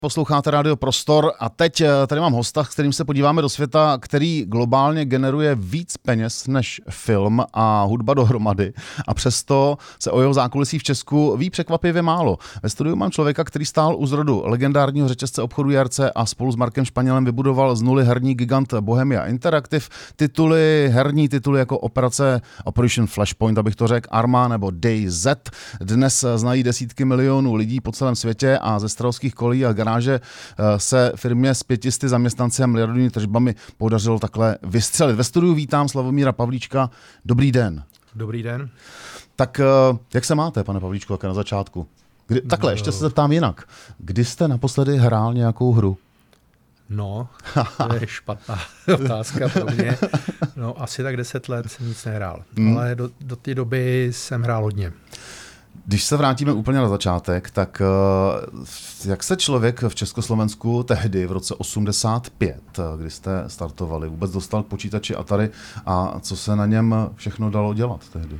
Posloucháte Radio Prostor a teď tady mám hosta, s kterým se podíváme do světa, který globálně generuje víc peněz než film a hudba dohromady a přesto se o jeho zákulisí v Česku ví překvapivě málo. Ve studiu mám člověka, který stál u zrodu legendárního řetězce obchodu JRC a spolu s Markem Španělem vybudoval z nuly herní gigant Bohemia Interactive. Herní tituly jako Operation Flashpoint, abych to řekl, Arma nebo DayZ. Dnes znají desítky milionů lidí po celém světě a ze strahovských kolí a garáže se firmě s 500 zaměstnanci a miliardovými tržbami podařilo takhle vystřelit. Ve studiu vítám Slavomíra Pavlíčka. Dobrý den. Dobrý den. Tak jak se máte, pane Pavlíčku, jak na začátku? Takhle, ještě se zeptám jinak. Kdy jste naposledy hrál nějakou hru? No, to je špatná otázka pro mě. No, asi tak 10 let jsem nic nehrál. Ale do té doby jsem hrál hodně. Když se vrátíme úplně na začátek, tak jak se člověk v Československu tehdy v roce 85, kdy jste startovali, vůbec dostal k počítači Atari a co se na něm všechno dalo dělat tehdy?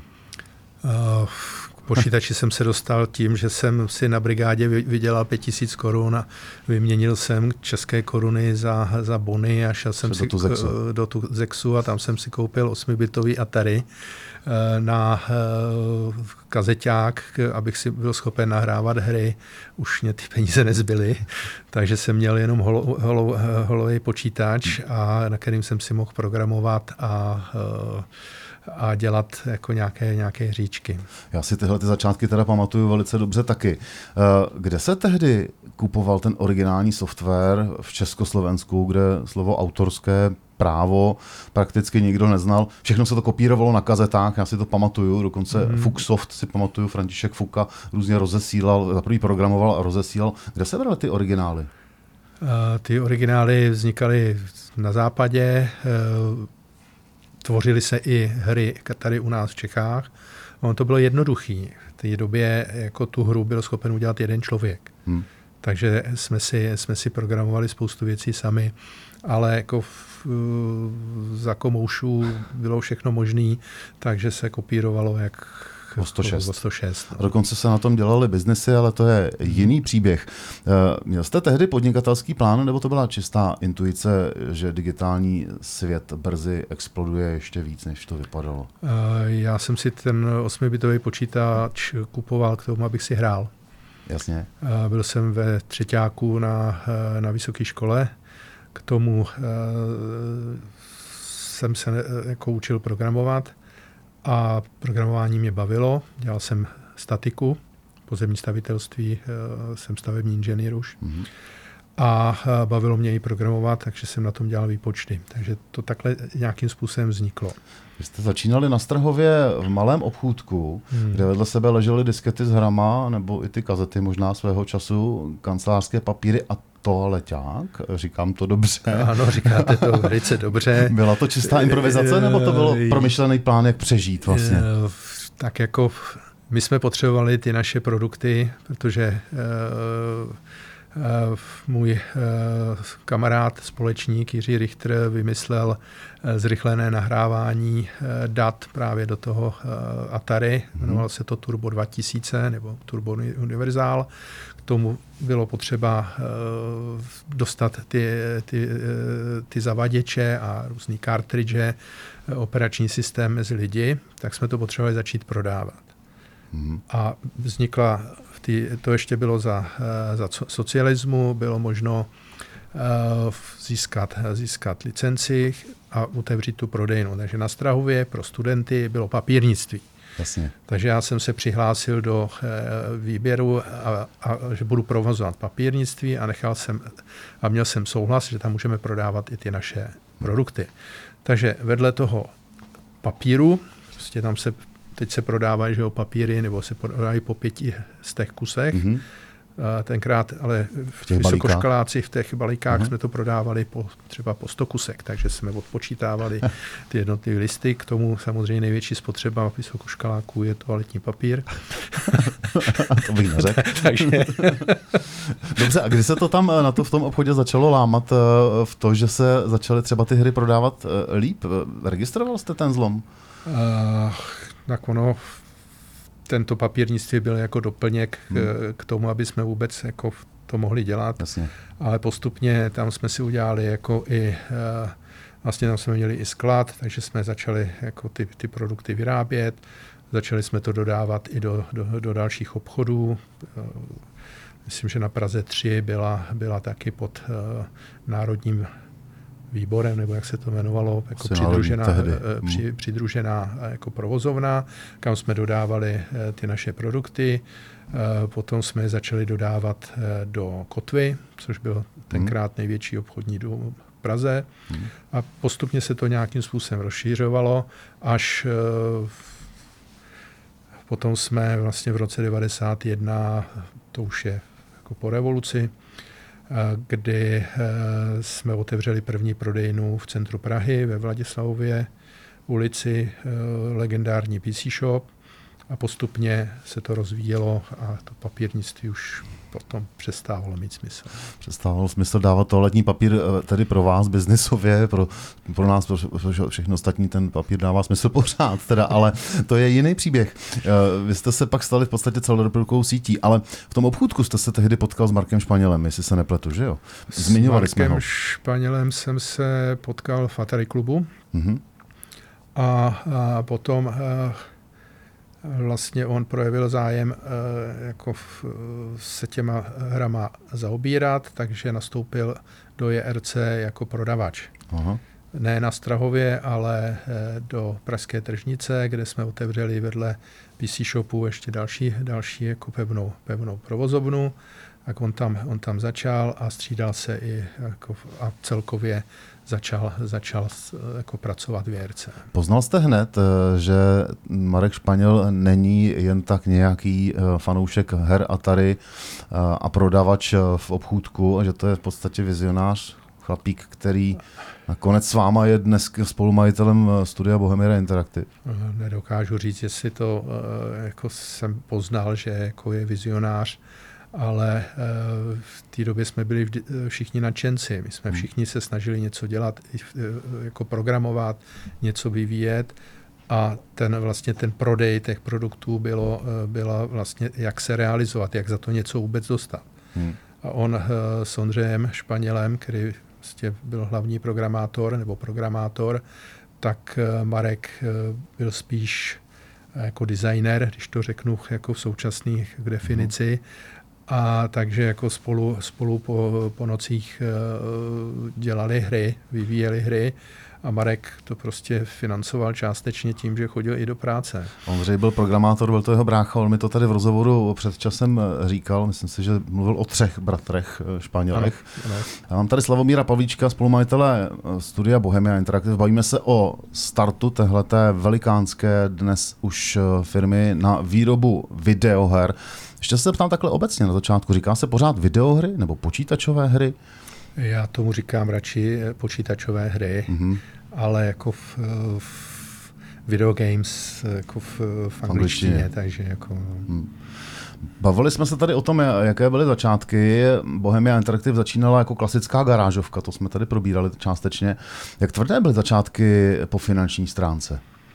K počítači jsem se dostal tím, že jsem si na brigádě vydělal 5000 korun a vyměnil jsem české koruny za bony a šel jsem do Zexu a tam jsem si koupil 8-bitový Atari na kazeťák, abych si byl schopen nahrávat hry. Už mě ty peníze nezbyly, takže jsem měl jenom holový počítač, na kterým jsem si mohl programovat a dělat jako nějaké hříčky. Já si tyhle začátky teda pamatuju velice dobře taky. Kde se tehdy kupoval ten originální software v Československu, kde slovo autorské právo prakticky nikdo neznal. Všechno se to kopírovalo na kazetách, já si to pamatuju, dokonce Fuchsoft si pamatuju, František Fuka různě rozesílal, za první programoval a rozesílal. Kde se braly ty originály? Ty originály vznikaly na západě, tvořily se i hry tady u nás v Čechách. Ono to bylo jednoduchý. V té době jako tu hru byl schopen udělat jeden člověk. Takže jsme si programovali spoustu věcí sami, ale jako za komoušů bylo všechno možné, takže se kopírovalo jak o 106. 106 no. Dokonce se na tom dělali biznesy, ale to je jiný příběh. Měl jste tehdy podnikatelský plán, nebo to byla čistá intuice, že digitální svět brzy exploduje ještě víc, než to vypadalo? Já jsem si ten 8-bitový počítač kupoval k tomu, abych si hrál. Jasně. Byl jsem ve třeťáku na vysoké škole. K tomu jsem se jako učil programovat a programování mě bavilo. Dělal jsem statiku, pozemní stavitelství, jsem stavební inženýr už. A bavilo mě i programovat, takže jsem na tom dělal výpočty. Takže to takhle nějakým způsobem vzniklo. Vy jste začínali na Strahově v malém obchůdku, kde vedle sebe ležely diskety s hrama, nebo i ty kazety možná svého času, kancelářské papíry a toaleťák. Říkám to dobře. Ano, říkáte to velice dobře. Byla to čistá improvizace, nebo to byl promyšlený plán, jak přežít vlastně? Tak jako my jsme potřebovali ty naše produkty, protože můj kamarád, společník Jiří Richter vymyslel zrychlené nahrávání dat právě do toho Atari. Jmenovalo se to Turbo 2000 nebo Turbo Universal. K tomu bylo potřeba dostat ty zavaděče a různý kartridže, operační systém mezi lidi, tak jsme to potřebovali začít prodávat. A vznikla, to ještě bylo za socialismu, bylo možno získat licenci a otevřít tu prodejnu. Takže na Strahově pro studenty bylo papírnictví. Jasně. Takže já jsem se přihlásil do výběru, a že budu provozovat papírnictví a měl jsem souhlas, že tam můžeme prodávat i ty naše produkty. Takže vedle toho papíru, prostě tam teď se prodávají papíry, nebo se prodávají po 500 kusech. Tenkrát, ale vysokoškoláci v těch balíkách jsme to prodávali třeba po 100 kusek, takže jsme odpočítávali ty jednotlivé listy. K tomu samozřejmě největší spotřeba vysokoškoláků je toaletní papír. To bych neřekl. Takže... Dobře, a kdy se to tam v tom obchodě začalo lámat v to, že se začaly třeba ty hry prodávat líp? Registroval jste ten zlom? Tak tento papírnictví byl jako doplněk k tomu, aby jsme vůbec jako to mohli dělat. Jasně. Ale postupně tam jsme si udělali jako i, vlastně tam jsme měli i sklad, takže jsme začali jako ty produkty vyrábět. Začali jsme to dodávat i do dalších obchodů. Myslím, že na Praze 3 byla taky pod Národním výborem, nebo jak se to jmenovalo, jako přidružená jako provozovna, kam jsme dodávali ty naše produkty. Potom jsme je začali dodávat do Kotvy, což byl tenkrát největší obchodní dům v Praze. A postupně se to nějakým způsobem rozšířovalo, až potom jsme vlastně v roce 1991, to už je jako po revoluci, kdy jsme otevřeli první prodejnu v centru Prahy ve Vladislavově ulici, legendární PC Shop, a postupně se to rozvíjelo a to papírnictví už potom přestávalo mít smysl. Přestávalo smysl dávat toaletní papír tedy pro vás biznisově, pro nás, pro všechno ostatní ten papír dává smysl pořád, teda, ale to je jiný příběh. Vy jste se pak stali v podstatě celorepublikovou sítí, ale v tom obchůdku jste se tehdy potkal s Markem Španělem, jestli se nepletu, že jo? Zmiňovali jsme ho. S Markem Španělem jsem se potkal v Atari klubu a potom vlastně on projevil zájem jako se těma hrama zaobírat, takže nastoupil do JRC jako prodavač. Aha. Ne na Strahově, ale do pražské tržnice, kde jsme otevřeli vedle PC Shopu ještě další jako pevnou provozovnu. Tak on tam začal a střídal se i jako, a celkově začal jako pracovat v JRC. Poznal jste hned, že Marek Španěl není jen tak nějaký fanoušek her Atari a prodavač v obchůdku, a že to je v podstatě vizionář, chlapík, který nakonec s váma je dnes spolumajitelem studia Bohemia Interactive? Nedokážu říct, jestli to jako jsem poznal, že jako je vizionář, ale v té době jsme byli všichni nadšenci. My jsme všichni se snažili něco dělat, jako programovat, něco vyvíjet, a ten prodej těch produktů bylo vlastně, jak se realizovat, jak za to něco vůbec dostat. A on s Ondřejem Španělem, který vlastně byl hlavní programátor, tak Marek byl spíš jako designer, když to řeknu jako v současné definici. A takže jako spolu po nocích dělali hry, vyvíjeli hry, a Marek to prostě financoval částečně tím, že chodil i do práce. Ondřej byl programátor, byl to jeho brácha, on mi to tady v rozhovoru před časem říkal, myslím si, že mluvil o 3 bratrech Španělech. Ano. Já mám tady Slavomíra Pavlíčka, spolumajitele studia Bohemia Interactive. Bavíme se o startu téhleté velikánské dnes už firmy na výrobu videoher. Ještě se ptám takhle obecně na začátku, říká se pořád videohry nebo počítačové hry? Já tomu říkám radši počítačové hry, ale jako v videogames jako v angličtině, takže jako... Bavili jsme se tady o tom, jaké byly začátky. Bohemia Interactive začínala jako klasická garážovka, to jsme tady probírali částečně. Jak tvrdé byly začátky po finanční stránce?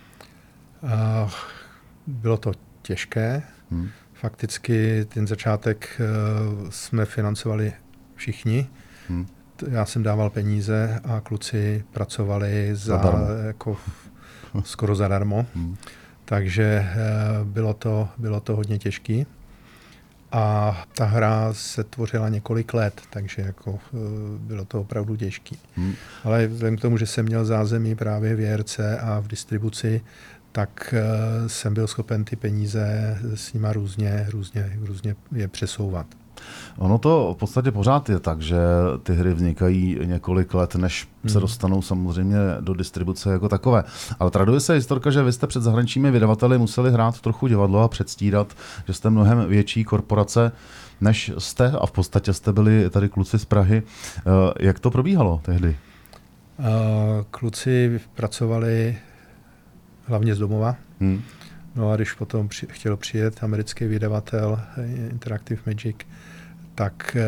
Bylo to těžké. Fakticky ten začátek jsme financovali všichni. Já jsem dával peníze a kluci pracovali jako skoro zadarmo. Takže bylo to hodně těžké. A ta hra se tvořila několik let, takže jako bylo to opravdu těžké. Ale vzhledem k tomu, že jsem měl zázemí právě v JRC a v distribuci, tak jsem byl schopen ty peníze s nima různě je přesouvat. Ono to v podstatě pořád je tak, že ty hry vznikají několik let, než se dostanou samozřejmě do distribuce jako takové. Ale traduje se historka, že vy jste před zahraničními vydavateli museli hrát trochu divadlo a předstírat, že jste mnohem větší korporace, než jste, a v podstatě jste byli tady kluci z Prahy. Jak to probíhalo tehdy? Kluci pracovali hlavně z domova. No a když potom chtěl přijet americký vydavatel Interactive Magic, tak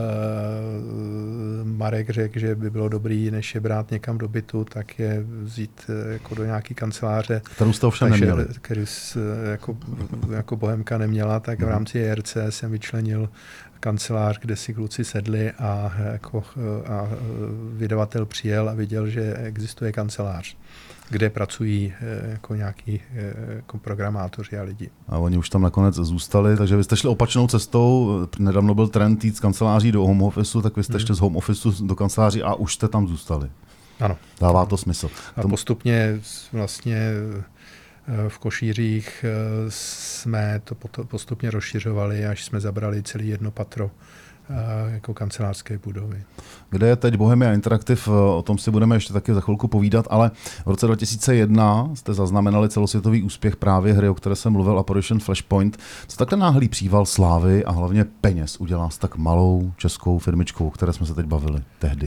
Marek řekl, že by bylo dobrý, než je brát někam do bytu, tak je vzít jako do nějaký kanceláře. Kterou jste ovšem neměli. Který jako Bohemka neměla, tak v rámci ERC jsem vyčlenil kancelář, kde si kluci sedli a vydavatel přijel a viděl, že existuje kancelář, kde pracují jako nějaký jako programátoři a lidi. A oni už tam nakonec zůstali, takže vy jste šli opačnou cestou. Nedávno byl trend jít z kanceláří do home officeu, tak vy jste šli z home officeu do kanceláří a už jste tam zůstali. Ano. Dává to smysl. A postupně vlastně v Košířích jsme to postupně rozšiřovali, až jsme zabrali celý jedno patro jako kancelářské budovy. Kde je teď Bohemia Interactive, o tom si budeme ještě taky za chvilku povídat, ale v roce 2001 jste zaznamenali celosvětový úspěch právě hry, o které jsem mluvil, Operation Flashpoint. Co takhle náhlý příval slávy a hlavně peněz udělá s tak malou českou firmičkou, o které jsme se teď bavili tehdy?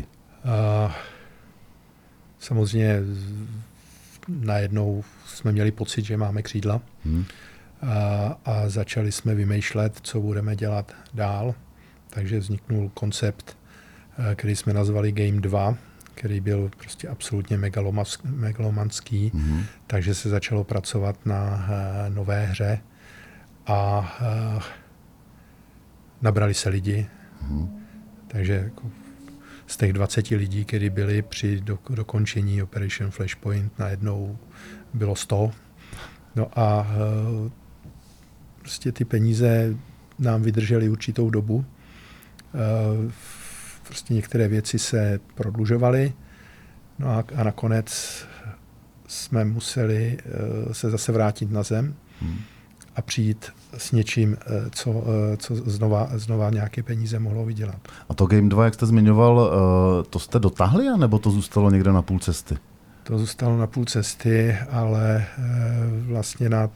Samozřejmě najednou jsme měli pocit, že máme křídla a začali jsme vymýšlet, co budeme dělat dál. Takže vzniknul koncept, který jsme nazvali Game 2, který byl prostě absolutně megalomanský, takže se začalo pracovat na nové hře a nabrali se lidi. Takže jako z těch 20 lidí, kteří byli při dokončení Operation Flashpoint, najednou bylo 100. No a prostě ty peníze nám vydržely určitou dobu. Prostě některé věci se prodlužovaly, no a nakonec jsme museli se zase vrátit na zem a přijít s něčím, co znova nějaké peníze mohlo vydělat. A to Game 2, jak jste zmiňoval, to jste dotáhli, anebo to zůstalo někde na půl cesty? To zůstalo na půl cesty, ale vlastně na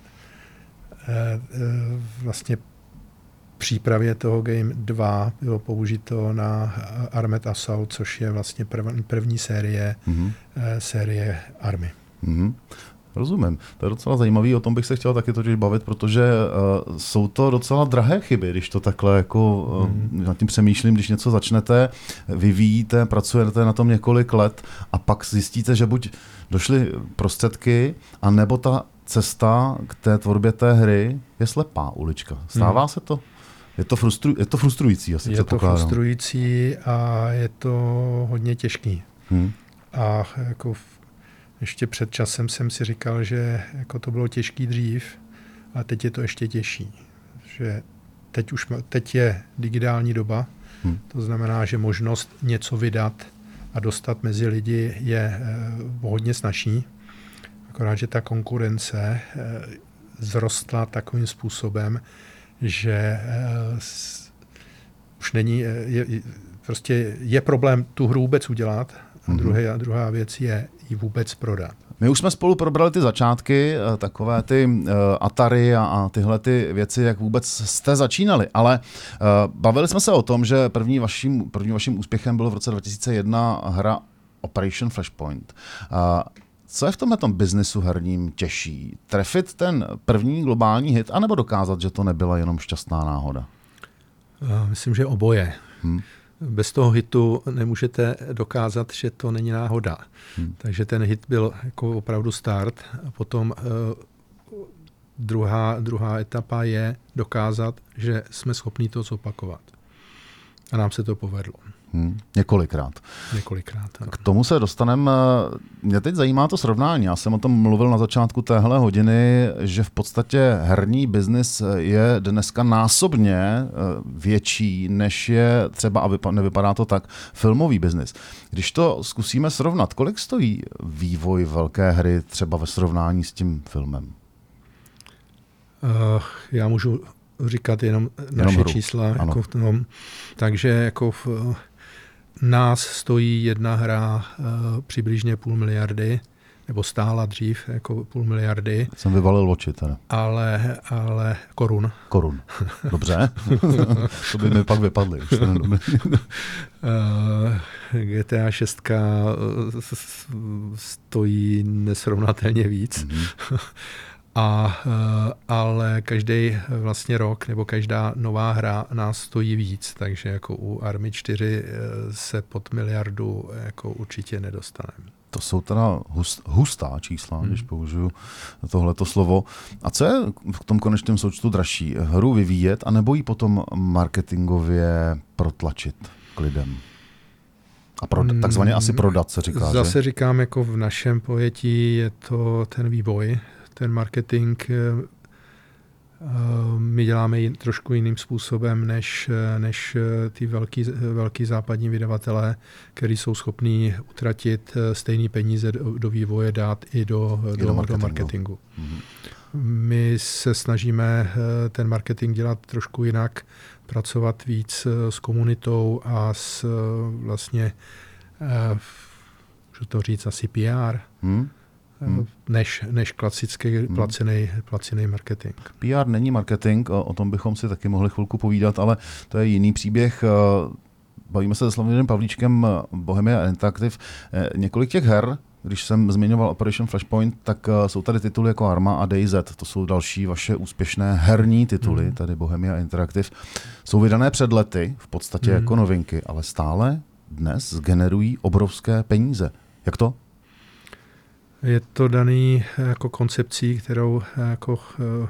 přípravě toho Game 2 bylo použito na Armored Assault, což je vlastně první série Army. Rozumím. To je docela zajímavý, o tom bych se chtěl taky totiž bavit, protože jsou to docela drahé chyby, když to takhle jako nad tím přemýšlím, když něco začnete, vyvíjíte, pracujete na tom několik let a pak zjistíte, že buď došly prostředky, anebo ta cesta k té tvorbě té hry je slepá ulička. Stává se to? Je to frustrující, asi je to frustrující a je to hodně těžký. A jako ještě před časem jsem si říkal, že jako to bylo těžký dřív, a teď je to ještě těžší. Že teď je digitální doba, to znamená, že možnost něco vydat a dostat mezi lidi je hodně snazší. Akorát, že ta konkurence zrostla takovým způsobem, že už není, prostě je problém tu hru vůbec udělat a druhá věc je ji vůbec prodat. My už jsme spolu probrali ty začátky, takové ty Atari a tyhle ty věci, jak vůbec jste začínali, ale bavili jsme se o tom, že prvním vaším úspěchem bylo v roce 2001 hra Operation Flashpoint. Co je v tomhletom biznesu herním těžší? Trefit ten první globální hit, anebo dokázat, že to nebyla jenom šťastná náhoda? Myslím, že oboje. Bez toho hitu nemůžete dokázat, že to není náhoda. Takže ten hit byl jako opravdu start. A potom druhá etapa je dokázat, že jsme schopni to zopakovat. A nám se to povedlo. Několikrát. Ano. K tomu se dostaneme. Mě teď zajímá to srovnání. Já jsem o tom mluvil na začátku téhle hodiny, že v podstatě herní biznis je dneska násobně větší, než je třeba, a nevypadá to tak, filmový biznis. Když to zkusíme srovnat, kolik stojí vývoj velké hry třeba ve srovnání s tím filmem? Já můžu říkat jenom naše hru. Čísla. Jako takže jako nás stojí jedna hra přibližně 500 miliardy, nebo stála dřív jako 500 miliardy. Jsem vyvalil oči teda. Ale korun. Korun. Dobře. To by mi pak vypadly. GTA 6 stojí nesrovnatelně víc. Ale každý vlastně rok nebo každá nová hra nás stojí víc, takže jako u Army 4 se pod miliardu jako určitě nedostaneme. To jsou teda hustá čísla, když použiju tohleto slovo. A co je v tom konečném součtu dražší? Hru vyvíjet, anebo ji potom marketingově protlačit k lidem? A takzvaně asi prodat, se říká. Zase říkám, jako v našem pojetí je to ten vývoj, ten marketing. My děláme trošku jiným způsobem než ty velký západní vydavatelé, kteří jsou schopní utratit stejné peníze do vývoje, dát i do marketingu. Mm-hmm. My se snažíme ten marketing dělat trošku jinak, pracovat víc s komunitou a s vlastně, můžu to říct, asi PR. Než klasický placený marketing. PR není marketing, o tom bychom si taky mohli chvilku povídat, ale to je jiný příběh. Bavíme se se Slavomírem Pavlíčkem, Bohemia Interactive. Několik těch her, když jsem zmiňoval Operation Flashpoint, tak jsou tady tituly jako Arma a DayZ. To jsou další vaše úspěšné herní tituly, tady Bohemia Interactive. Jsou vydané před lety, v podstatě jako novinky, ale stále dnes generují obrovské peníze. Jak to? Je to daný jako koncepcí, kterou jako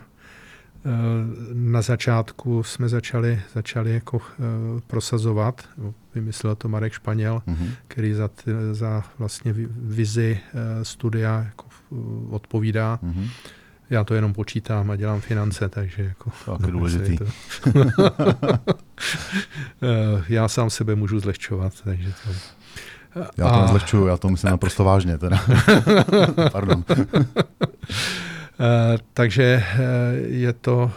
na začátku jsme začali jako prosazovat. Vymyslel to Marek Španěl, který za vlastně vizi studia jako odpovídá. Já to jenom počítám a dělám finance, takže jako... Tak je důležitý. Já sám sebe můžu zlehčovat, takže to... Já to nezlehčuju, já to myslím naprosto vážně. Teda. Pardon. Takže je to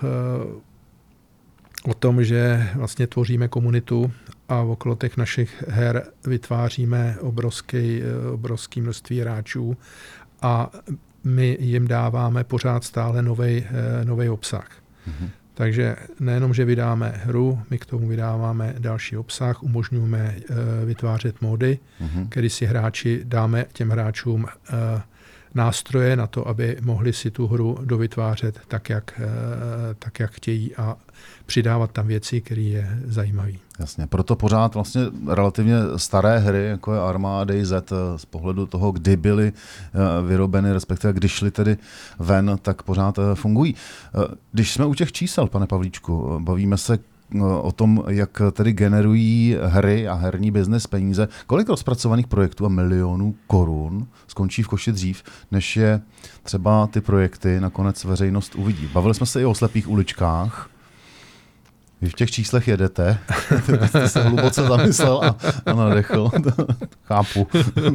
o tom, že vlastně tvoříme komunitu a okolo těch našich her vytváříme obrovské množství hráčů a my jim dáváme pořád stále nový obsah. Takže nejenom, že vydáme hru, my k tomu vydáváme další obsah, umožňujeme vytvářet módy, kdy si dáme těm hráčům nástroje na to, aby mohli si tu hru dovytvářet tak, jak chtějí a přidávat tam věci, které je zajímavé. Jasně, proto pořád vlastně relativně staré hry, jako je Arma a DayZ, z pohledu toho, kdy byly vyrobeny, respektive kdy šly tedy ven, tak pořád fungují. Když jsme u těch čísel, pane Pavlíčku, bavíme se o tom, jak tedy generují hry a herní biznes peníze. Kolik rozpracovaných projektů a milionů korun skončí v koši dřív, než je třeba ty projekty nakonec veřejnost uvidí? Bavili jsme se i o slepých uličkách. Vy v těch číslech jedete. Jste se hluboce zamyslel a nadechl. Chápu.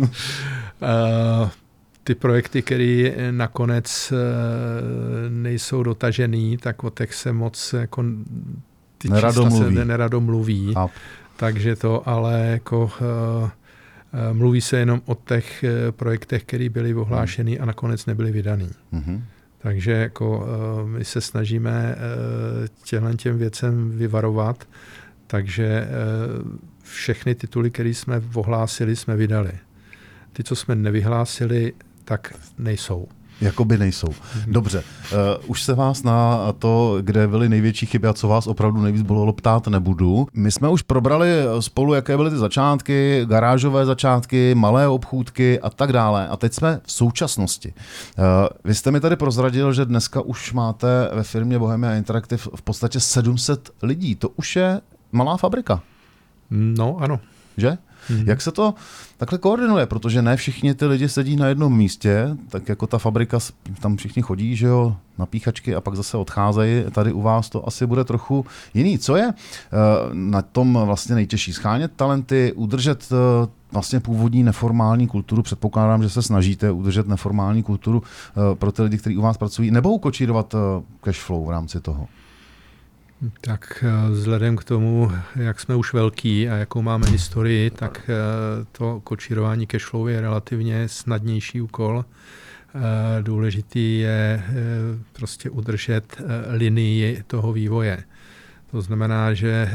Ty projekty, které nakonec nejsou dotažený, tak o těch se moc jako ty čísla se nerado mluví. Takže to ale jako mluví se jenom o těch projektech, které byly ohlášeny a nakonec nebyly vydaný. Takže jako my se snažíme těm věcem vyvarovat, takže všechny tituly, které jsme ohlásili, jsme vydali. Ty, co jsme nevyhlásili, tak nejsou. Jakoby nejsou. Dobře, už se vás na to, kde byly největší chyby a co vás opravdu nejvíc bolelo, ptát nebudu. My jsme už probrali spolu, jaké byly ty začátky, garážové začátky, malé obchůdky a tak dále. A teď jsme v současnosti. Vy jste mi tady prozradil, že dneska už máte ve firmě Bohemia Interactive v podstatě 700 lidí. To už je malá fabrika. No, ano. Že? Jak se to takhle koordinuje? Protože ne všichni ty lidi sedí na jednom místě, tak jako ta fabrika, tam všichni chodí, že jo, na píchačky a pak zase odcházejí. Tady u vás to asi bude trochu jiný. Co je na tom vlastně nejtěžší? Schánět talenty, udržet vlastně původní neformální kulturu. Předpokládám, že se snažíte udržet neformální kulturu pro ty lidi, kteří u vás pracují, nebo ukočírovat cash flow v rámci toho? Tak vzhledem k tomu, jak jsme už velký a jakou máme historii, tak to kočírování cashflow je relativně snadnější úkol. Důležitý je prostě udržet linii toho vývoje. To znamená, že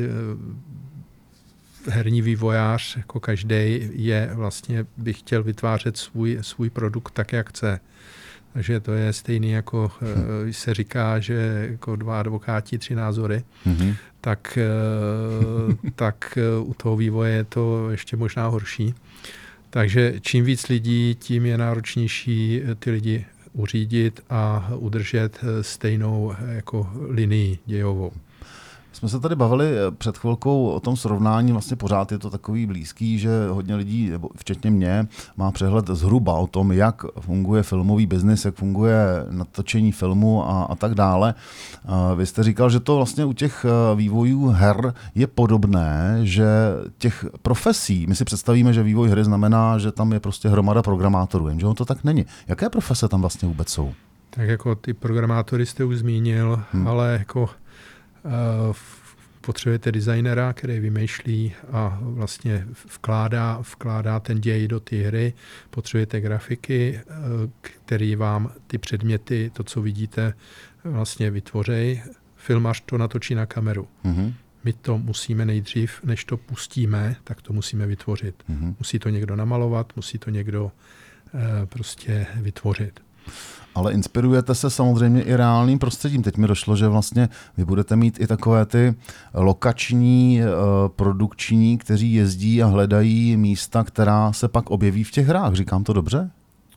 herní vývojář, jako každý, je vlastně by chtěl vytvářet svůj produkt tak, jak chce. Takže to je stejný, jako se říká, že jako 2 advokáti, 3 názory, tak u toho vývoje je to ještě možná horší. Takže čím víc lidí, tím je náročnější ty lidi uřídit a udržet stejnou jako linii dějovou. Jsme se tady bavili před chvilkou o tom srovnání, vlastně pořád je to takový blízký, že hodně lidí, včetně mě, má přehled zhruba o tom, jak funguje filmový biznis, jak funguje natočení filmu a tak dále. Vy jste říkal, že to vlastně u těch vývojů her je podobné, že těch profesí, my si představíme, že vývoj hry znamená, že tam je prostě hromada programátorů, jenže to tak není. Jaké profese tam vlastně vůbec jsou? Tak jako ty programátory jste už zmínil, ale jako potřebujete designera, který vymýšlí a vlastně vkládá ten děj do té hry. Potřebujete grafiky, který vám ty předměty, to, co vidíte, vlastně vytvoří. Filmař to natočí na kameru. My to musíme nejdřív, než to pustíme, tak to musíme vytvořit. Musí to někdo namalovat, musí to někdo prostě vytvořit. Ale inspirujete se samozřejmě i reálným prostředím. Teď mi došlo, že vlastně vy budete mít i takové ty lokační, produkční, kteří jezdí a hledají místa, která se pak objeví v těch hrách. Říkám to dobře?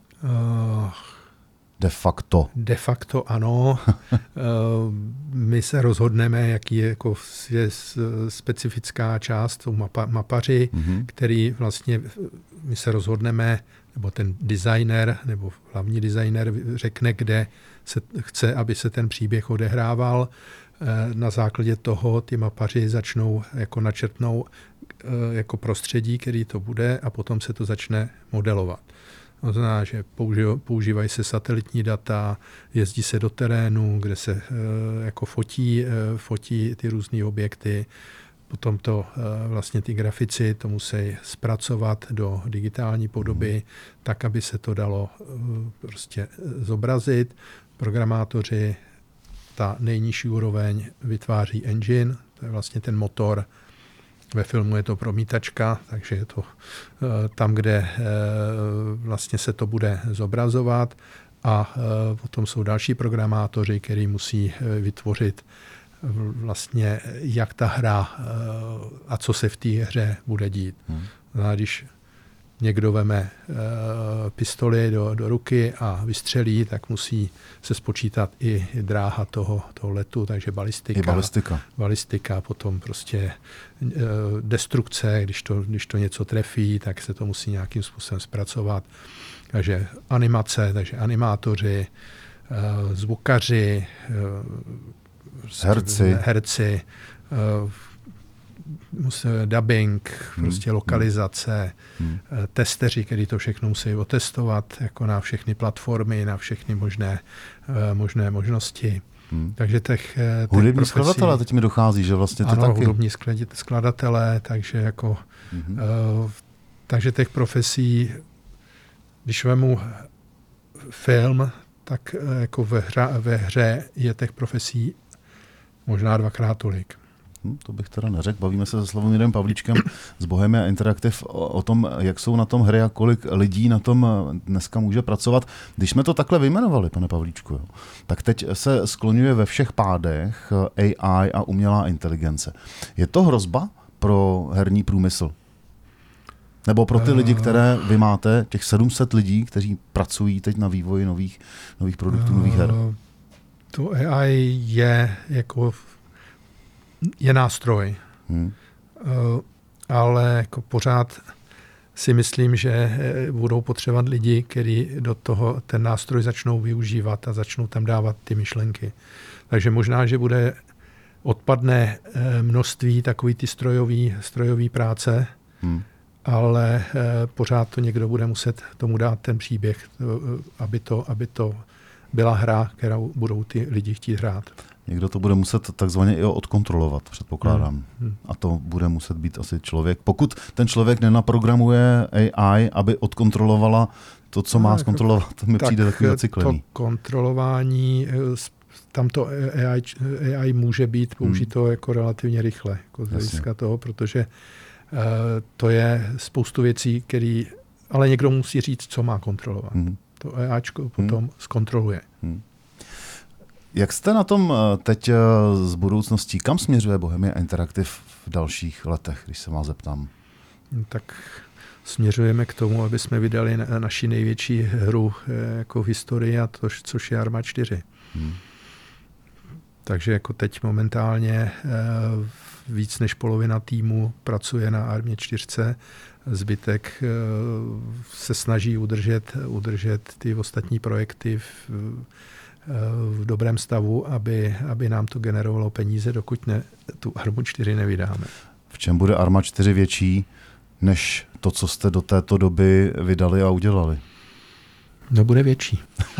De facto. De facto ano. My se rozhodneme, jaký je specifická část, jsou mapaři, který vlastně my se rozhodneme, nebo ten designer, nebo hlavní designer řekne, kde se chce, aby se ten příběh odehrával. Na základě toho ty mapaři začnou jako načrtnou jako prostředí, který to bude, a potom se to začne modelovat. To znamená, že používají se satelitní data, jezdí se do terénu, kde se jako fotí ty různé objekty. Potom to vlastně ty grafici to musí zpracovat do digitální podoby, tak, aby se to dalo prostě zobrazit. Programátoři, ta nejnižší úroveň, vytváří engine, to je vlastně ten motor. Ve filmu je to promítačka, takže je to tam, kde vlastně se to bude zobrazovat, a potom jsou další programátoři, kteří musí vytvořit vlastně, jak ta hra a co se v té hře bude dít. Když někdo veme pistoli do ruky a vystřelí, tak musí se spočítat i dráha toho letu, takže balistika, potom prostě destrukce, když to něco trefí, tak se to musí nějakým způsobem zpracovat. Takže animace, takže animátoři, zvukaři, herci, dubbing, prostě lokalizace, testeři, kteří to všechno musí otestovat jako na všechny platformy, na všechny možné možnosti. Takže těch hudební skladatelé, teď mi dochází, že vlastně to ano, taky. Hudební skladatelé, takže jako takže těch profesí, když vemu film, tak jako ve hře je těch profesí možná 2x tolik. To bych teda neřekl. Bavíme se se Slavomírem Pavlíčkem z Bohemia Interactive o tom, jak jsou na tom hry a kolik lidí na tom dneska může pracovat. Když jsme to takhle vyjmenovali, pane Pavlíčku, tak teď se skloňuje ve všech pádech AI a umělá inteligence. Je to hrozba pro herní průmysl? Nebo pro ty lidi, které vy máte, těch 700 lidí, kteří pracují teď na vývoji nových produktů, nových her? To AI je nástroj, ale jako pořád si myslím, že budou potřebovat lidi, kteří do toho ten nástroj začnou využívat a začnou tam dávat ty myšlenky. Takže možná, že odpadne množství takový ty strojový práce, ale pořád to někdo bude muset tomu dát ten příběh, aby to byla hra, kterou budou ty lidi chtít hrát. Někdo to bude muset takzvaně i odkontrolovat, předpokládám. A to bude muset být asi člověk. Pokud ten člověk nenaprogramuje AI, aby odkontrolovala to, co má zkontrolovat, to mi přijde takový zacyklený. To kontrolování, tamto AI může být použito jako relativně rychle, jako z hlediska toho, protože to je spoustu věcí, ale někdo musí říct, co má kontrolovat. To AIčko potom zkontroluje. Jak jste na tom teď s budoucností? Kam směřuje Bohemia Interactive v dalších letech, když se vás zeptám? tak směřujeme k tomu, aby jsme vydali naši největší hru jako v historii, a což je Arma 4. Takže jako teď momentálně víc než polovina týmu pracuje na Armě 4. Zbytek se snaží udržet ty ostatní projekty v dobrém stavu, aby nám to generovalo peníze, dokud tu Armu 4 nevydáme. V čem bude Arma 4 větší než to, co jste do této doby vydali a udělali? No, bude větší.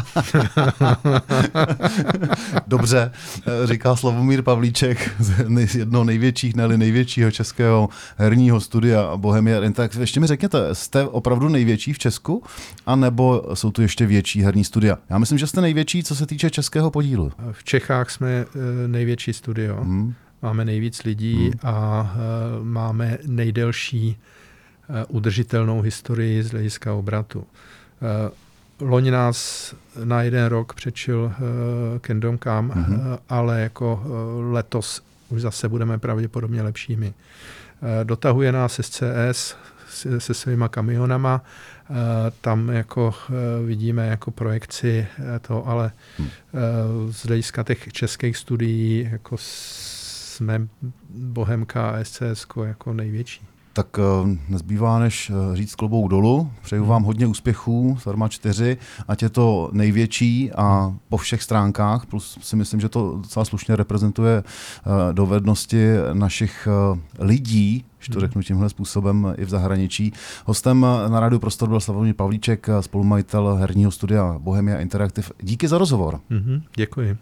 Dobře, říká Slavomír Pavlíček z jednoho největších, ne-li největšího českého herního studia Bohemia. Tak ještě mi řekněte, jste opravdu největší v Česku, anebo jsou tu ještě větší herní studia? Já myslím, že jste největší, co se týče českého podílu. V Čechách jsme největší studio. Máme nejvíc lidí a máme nejdelší udržitelnou historii z hlediska obratu. Loni nás na 1 rok přečil Kingdom Come, ale jako letos už zase budeme pravděpodobně lepšími. Dotahuje nás SCS se svýma kamionama, tam jako vidíme jako projekci to, ale z hlediska těch českých studií jako jsme Bohemka a SCS jako největší. Tak nezbývá než říct klobouk dolů. Přeju vám hodně úspěchů s Arma 4, ať je to největší a po všech stránkách, plus si myslím, že to docela slušně reprezentuje dovednosti našich lidí, když to řeknu tímhle způsobem, i v zahraničí. Hostem na Rádiu Prostor byl Slavomír Pavlíček, spolumajitel herního studia Bohemia Interactive. Díky za rozhovor. Děkuji.